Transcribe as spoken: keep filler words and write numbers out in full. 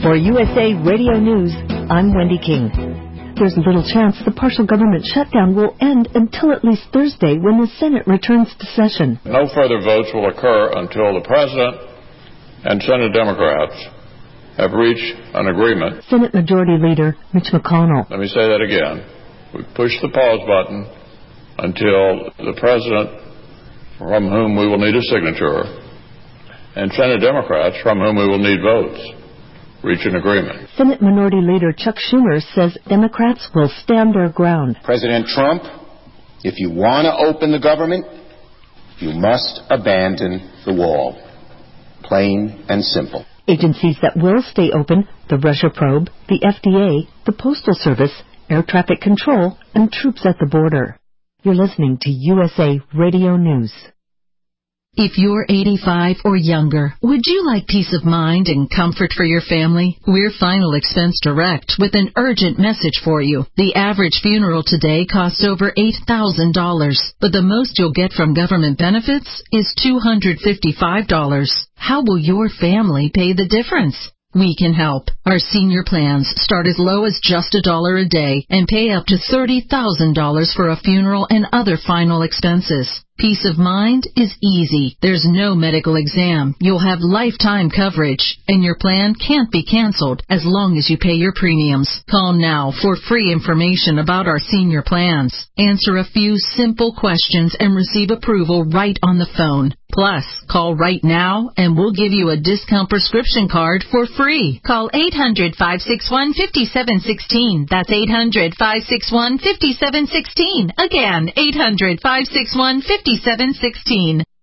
For U S A Radio News, I'm Wendy King. There's little chance the partial government shutdown will end until at least Thursday when the Senate returns to session. No further votes will occur until the President and Senate Democrats have reached an agreement. Senate Majority Leader Mitch McConnell. Let me say that again. We push the pause button until the President, from whom we will need a signature, and Senate Democrats, from whom we will need votes, reach an agreement. Senate Minority Leader Chuck Schumer says Democrats will stand their ground. President Trump, if you want to open the government, you must abandon the wall. Plain and simple. Agencies that will stay open, the Russia probe, the F D A, the Postal Service, Air Traffic Control, and troops at the border. You're listening to U S A Radio News. If you're eighty-five or younger, would you like peace of mind and comfort for your family? We're Final Expense Direct with an urgent message for you. The average funeral today costs over eight thousand dollars, but the most you'll get from government benefits is two hundred fifty-five dollars. How will your family pay the difference? We can help. Our senior plans start as low as just a dollar a day and pay up to thirty thousand dollars for a funeral and other final expenses. Peace of mind is easy. There's no medical exam. You'll have lifetime coverage, and your plan can't be canceled as long as you pay your premiums. Call now for free information about our senior plans. Answer a few simple questions and receive approval right on the phone. Plus, call right now and we'll give you a discount prescription card for free. Call eight hundred, five six one, five seven one six. That's eight hundred, five six one, five seven one six. Again, eight hundred, five six one, five seven one six.